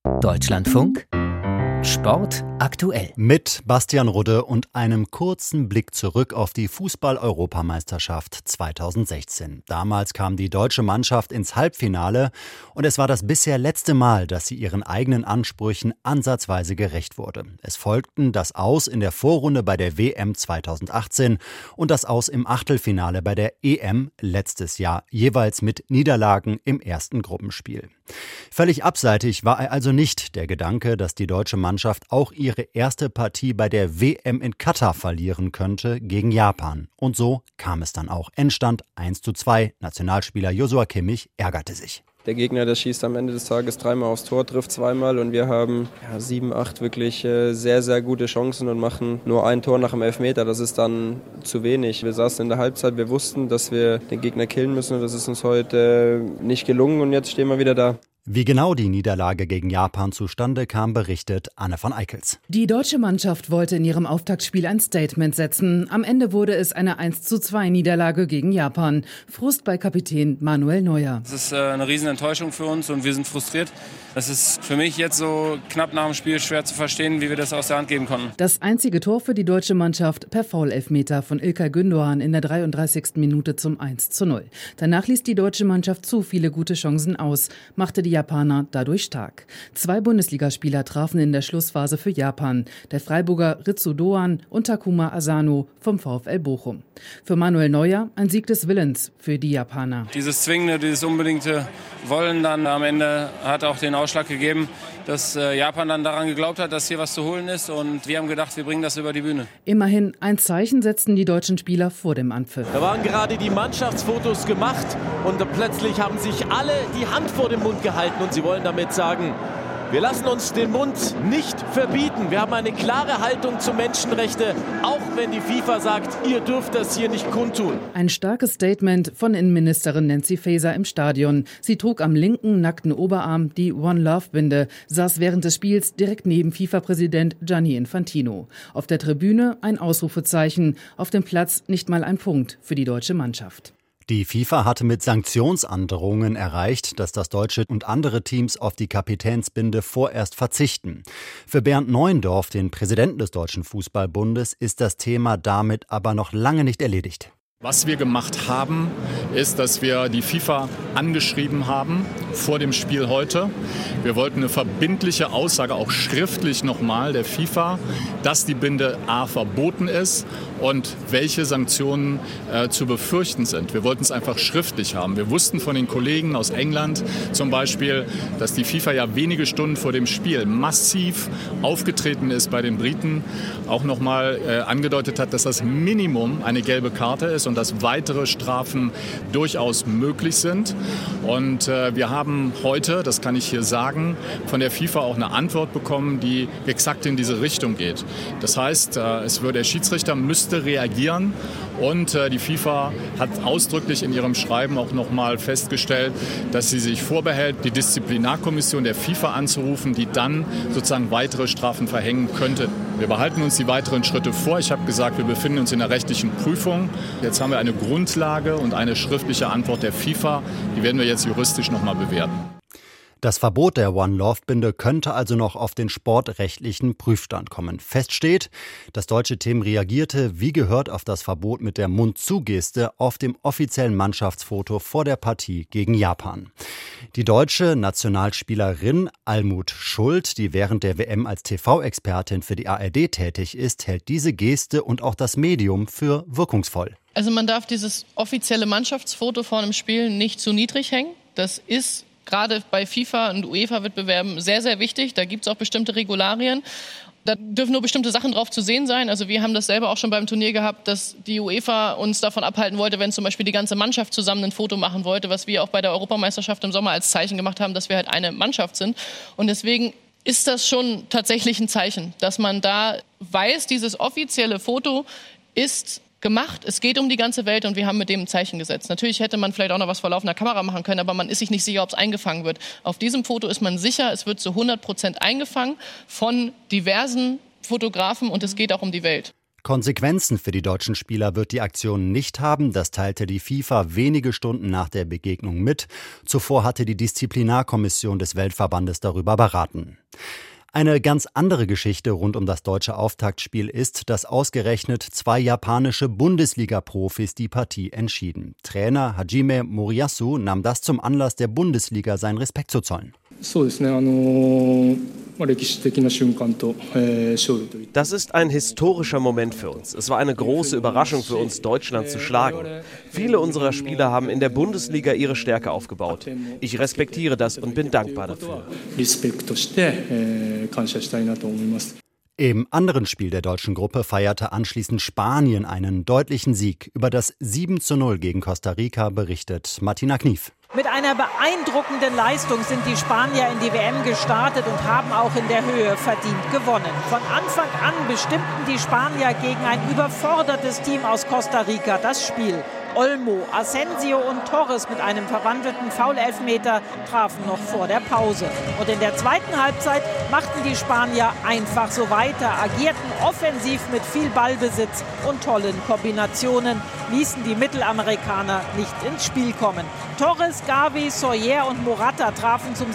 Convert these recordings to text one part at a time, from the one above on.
Deutschlandfunk Sport aktuell. Mit Bastian Rudde und einem kurzen Blick zurück auf die Fußball-Europameisterschaft 2016. Damals kam die deutsche Mannschaft ins Halbfinale und es war das bisher letzte Mal, dass sie ihren eigenen Ansprüchen ansatzweise gerecht wurde. Es folgten das Aus in der Vorrunde bei der WM 2018 und das Aus im Achtelfinale bei der EM letztes Jahr, jeweils mit Niederlagen im ersten Gruppenspiel. Völlig abseitig war also nicht der Gedanke, dass die deutsche Mannschaft auch ihre erste Partie bei der WM in Katar verlieren könnte gegen Japan. Und so kam es dann auch. Endstand 1:2. Nationalspieler Joshua Kimmich ärgerte sich. Der Gegner, der schießt am Ende des Tages 3-mal aufs Tor, trifft 2-mal und wir haben 7, 8 wirklich sehr, sehr gute Chancen und machen nur ein Tor nach dem Elfmeter. Das ist dann zu wenig. Wir saßen in der Halbzeit, wir wussten, dass wir den Gegner killen müssen und das ist uns heute nicht gelungen und jetzt stehen wir wieder da. Wie genau die Niederlage gegen Japan zustande kam, berichtet Anne von Eickels. Die deutsche Mannschaft wollte in ihrem Auftaktspiel ein Statement setzen. Am Ende wurde es eine 1:2 Niederlage gegen Japan. Frust bei Kapitän Manuel Neuer. Es ist eine riesen Enttäuschung für uns und wir sind frustriert. Es ist für mich jetzt so knapp nach dem Spiel schwer zu verstehen, wie wir das aus der Hand geben konnten. Das einzige Tor für die deutsche Mannschaft per Foul-Elfmeter von İlkay Gündoğan in der 33. Minute zum 1:0. Danach ließ die deutsche Mannschaft zu viele gute Chancen aus, machte die Japaner dadurch stark. 2 Bundesligaspieler trafen in der Schlussphase für Japan. Der Freiburger Ritsu Doan und Takuma Asano vom VfL Bochum. Für Manuel Neuer ein Sieg des Willens für die Japaner. Dieses zwingende, dieses unbedingte Wollen dann am Ende hat auch den Ausschlag gegeben, dass Japan dann daran geglaubt hat, dass hier was zu holen ist. Und wir haben gedacht, wir bringen das über die Bühne. Immerhin ein Zeichen setzten die deutschen Spieler vor dem Anpfiff. Da waren gerade die Mannschaftsfotos gemacht und plötzlich haben sich alle die Hand vor den Mund gehalten. Und sie wollen damit sagen, wir lassen uns den Mund nicht verbieten. Wir haben eine klare Haltung zu Menschenrechten, auch wenn die FIFA sagt, ihr dürft das hier nicht kundtun. Ein starkes Statement von Innenministerin Nancy Faeser im Stadion. Sie trug am linken nackten Oberarm die One Love Binde, saß während des Spiels direkt neben FIFA-Präsident Gianni Infantino. Auf der Tribüne ein Ausrufezeichen, auf dem Platz nicht mal ein Punkt für die deutsche Mannschaft. Die FIFA hatte mit Sanktionsandrohungen erreicht, dass das deutsche und andere Teams auf die Kapitänsbinde vorerst verzichten. Für Bernd Neuendorf, den Präsidenten des Deutschen Fußballbundes, ist das Thema damit aber noch lange nicht erledigt. Was wir gemacht haben, ist, dass wir die FIFA angeschrieben haben vor dem Spiel heute. Wir wollten eine verbindliche Aussage, auch schriftlich nochmal der FIFA, dass die Binde A verboten ist und welche Sanktionen zu befürchten sind. Wir wollten es einfach schriftlich haben. Wir wussten von den Kollegen aus England zum Beispiel, dass die FIFA ja wenige Stunden vor dem Spiel massiv aufgetreten ist bei den Briten, auch nochmal angedeutet hat, dass das Minimum eine gelbe Karte ist und dass weitere Strafen durchaus möglich sind. Und wir haben heute, das kann ich hier sagen, von der FIFA auch eine Antwort bekommen, die exakt in diese Richtung geht. Das heißt, der Schiedsrichter müsste reagieren und die FIFA hat ausdrücklich in ihrem Schreiben auch nochmal festgestellt, dass sie sich vorbehält, die Disziplinarkommission der FIFA anzurufen, die dann sozusagen weitere Strafen verhängen könnte. Wir behalten uns die weiteren Schritte vor. Ich habe gesagt, wir befinden uns in der rechtlichen Prüfung. Jetzt haben wir eine Grundlage und eine schriftliche Antwort der FIFA. Die werden wir jetzt juristisch nochmal bewerten. Das Verbot der One-Love-Binde könnte also noch auf den sportrechtlichen Prüfstand kommen. Fest steht, das deutsche Team reagierte wie gehört auf das Verbot mit der Mund-zu-Geste auf dem offiziellen Mannschaftsfoto vor der Partie gegen Japan. Die deutsche Nationalspielerin Almut Schuld, die während der WM als TV-Expertin für die ARD tätig ist, hält diese Geste und auch das Medium für wirkungsvoll. Also man darf dieses offizielle Mannschaftsfoto vor einem Spiel nicht zu niedrig hängen. Das ist gerade bei FIFA- und UEFA-Wettbewerben sehr, sehr wichtig. Da gibt es auch bestimmte Regularien. Da dürfen nur bestimmte Sachen drauf zu sehen sein. Also wir haben das selber auch schon beim Turnier gehabt, dass die UEFA uns davon abhalten wollte, wenn zum Beispiel die ganze Mannschaft zusammen ein Foto machen wollte, was wir auch bei der Europameisterschaft im Sommer als Zeichen gemacht haben, dass wir halt eine Mannschaft sind. Und deswegen ist das schon tatsächlich ein Zeichen, dass man da weiß, dieses offizielle Foto ist gemacht. Es geht um die ganze Welt und wir haben mit dem ein Zeichen gesetzt. Natürlich hätte man vielleicht auch noch was vor laufender Kamera machen können, aber man ist sich nicht sicher, ob es eingefangen wird. Auf diesem Foto ist man sicher, es wird zu 100% eingefangen von diversen Fotografen und es geht auch um die Welt. Konsequenzen für die deutschen Spieler wird die Aktion nicht haben. Das teilte die FIFA wenige Stunden nach der Begegnung mit. Zuvor hatte die Disziplinarkommission des Weltverbandes darüber beraten. Eine ganz andere Geschichte rund um das deutsche Auftaktspiel ist, dass ausgerechnet 2 japanische Bundesliga-Profis die Partie entschieden. Trainer Hajime Moriyasu nahm das zum Anlass, der Bundesliga seinen Respekt zu zollen. Das ist ein historischer Moment für uns. Es war eine große Überraschung für uns, Deutschland zu schlagen. Viele unserer Spieler haben in der Bundesliga ihre Stärke aufgebaut. Ich respektiere das und bin dankbar dafür. Im anderen Spiel der deutschen Gruppe feierte anschließend Spanien einen deutlichen Sieg. Über das 7:0 gegen Costa Rica berichtet Martina Knief. Mit einer beeindruckenden Leistung sind die Spanier in die WM gestartet und haben auch in der Höhe verdient gewonnen. Von Anfang an bestimmten die Spanier gegen ein überfordertes Team aus Costa Rica das Spiel. Olmo, Asensio und Torres mit einem verwandelten Foul-Elfmeter trafen noch vor der Pause. Und in der zweiten Halbzeit machten die Spanier einfach so weiter, agierten offensiv mit viel Ballbesitz und tollen Kombinationen, ließen die Mittelamerikaner nicht ins Spiel kommen. Torres, Gavi, Soler und Morata trafen zum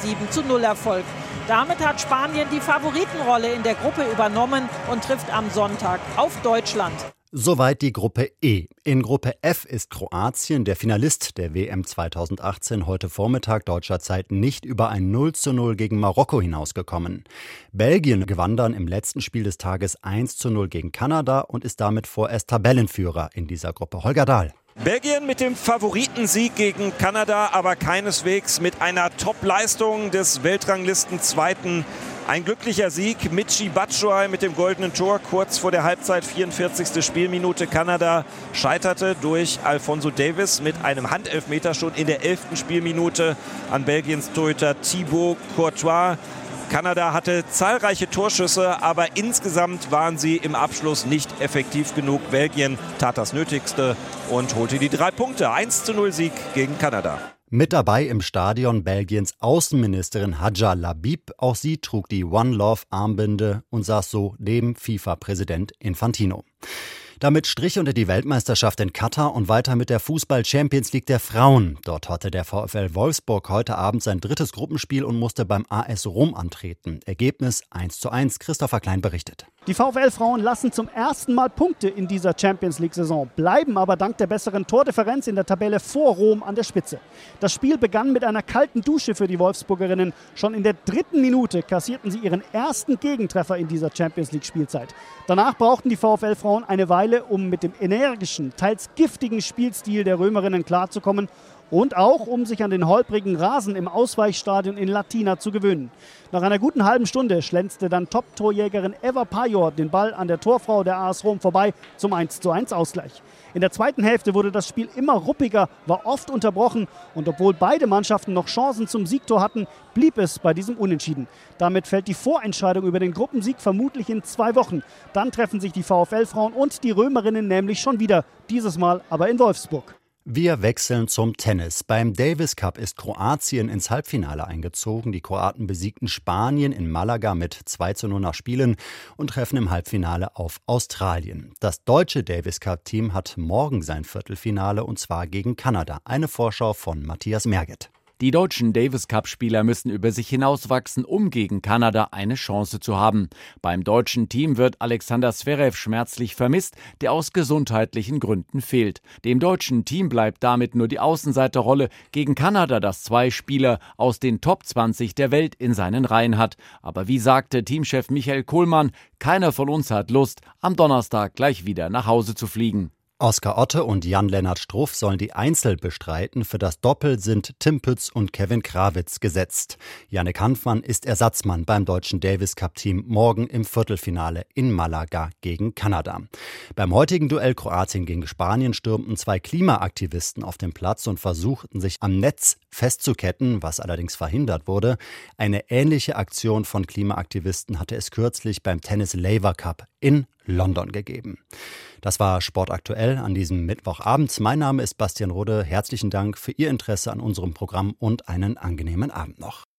7:0 Erfolg. Damit hat Spanien die Favoritenrolle in der Gruppe übernommen und trifft am Sonntag auf Deutschland. Soweit die Gruppe E. In Gruppe F ist Kroatien, der Finalist der WM 2018, heute Vormittag deutscher Zeit nicht über ein 0:0 gegen Marokko hinausgekommen. Belgien gewann dann im letzten Spiel des Tages 1:0 gegen Kanada und ist damit vorerst Tabellenführer in dieser Gruppe. Holger Dahl. Belgien mit dem Favoritensieg gegen Kanada, aber keineswegs mit einer Top-Leistung des Weltranglisten-Zweiten. Ein glücklicher Sieg, Michy Batshuayi mit dem goldenen Tor kurz vor der Halbzeit, 44. Spielminute. Kanada scheiterte durch Alphonso Davies mit einem Handelfmeter schon in der 11. Spielminute an Belgiens Torhüter Thibaut Courtois. Kanada hatte zahlreiche Torschüsse, aber insgesamt waren sie im Abschluss nicht effektiv genug. Belgien tat das Nötigste und holte die 3 Punkte. 1:0 Sieg gegen Kanada. Mit dabei im Stadion Belgiens Außenministerin Hadja Labib. Auch sie trug die One Love Armbinde und saß so neben FIFA-Präsident Infantino. Damit Strich unter die Weltmeisterschaft in Katar und weiter mit der Fußball-Champions League der Frauen. Dort hatte der VfL Wolfsburg heute Abend sein 3. Gruppenspiel und musste beim AS Rom antreten. Ergebnis 1:1. Christopher Klein berichtet. Die VfL-Frauen lassen zum ersten Mal Punkte in dieser Champions-League-Saison, bleiben aber dank der besseren Tordifferenz in der Tabelle vor Rom an der Spitze. Das Spiel begann mit einer kalten Dusche für die Wolfsburgerinnen. Schon in der 3. Minute kassierten sie ihren ersten Gegentreffer in dieser Champions-League-Spielzeit. Danach brauchten die VfL-Frauen eine Weile, um mit dem energischen, teils giftigen Spielstil der Römerinnen klarzukommen und auch, um sich an den holprigen Rasen im Ausweichstadion in Latina zu gewöhnen. Nach einer guten halben Stunde schlänzte dann Top-Torjägerin Eva Pajor den Ball an der Torfrau der AS Rom vorbei zum 1:1 Ausgleich. In der zweiten Hälfte wurde das Spiel immer ruppiger, war oft unterbrochen und obwohl beide Mannschaften noch Chancen zum Siegtor hatten, blieb es bei diesem Unentschieden. Damit fällt die Vorentscheidung über den Gruppensieg vermutlich in 2 Wochen. Dann treffen sich die VfL-Frauen und die Römerinnen nämlich schon wieder, dieses Mal aber in Wolfsburg. Wir wechseln zum Tennis. Beim Davis Cup ist Kroatien ins Halbfinale eingezogen. Die Kroaten besiegten Spanien in Malaga mit 2:0 nach Spielen und treffen im Halbfinale auf Australien. Das deutsche Davis Cup-Team hat morgen sein Viertelfinale und zwar gegen Kanada. Eine Vorschau von Matthias Merget. Die deutschen Davis-Cup-Spieler müssen über sich hinauswachsen, um gegen Kanada eine Chance zu haben. Beim deutschen Team wird Alexander Zverev schmerzlich vermisst, der aus gesundheitlichen Gründen fehlt. Dem deutschen Team bleibt damit nur die Außenseiterrolle gegen Kanada, das 2 Spieler aus den Top 20 der Welt in seinen Reihen hat. Aber wie sagte Teamchef Michael Kohlmann, keiner von uns hat Lust, am Donnerstag gleich wieder nach Hause zu fliegen. Oskar Otte und Jan-Lennart Struff sollen die Einzel bestreiten. Für das Doppel sind Tim Pütz und Kevin Krawitz gesetzt. Jannik Hanfmann ist Ersatzmann beim deutschen Davis Cup Team morgen im Viertelfinale in Malaga gegen Kanada. Beim heutigen Duell Kroatien gegen Spanien stürmten 2 Klimaaktivisten auf den Platz und versuchten sich am Netz festzuketten, was allerdings verhindert wurde. Eine ähnliche Aktion von Klimaaktivisten hatte es kürzlich beim Tennis Laver Cup in London gegeben. Das war Sport aktuell an diesem Mittwochabend. Mein Name ist Bastian Rode. Herzlichen Dank für Ihr Interesse an unserem Programm und einen angenehmen Abend noch.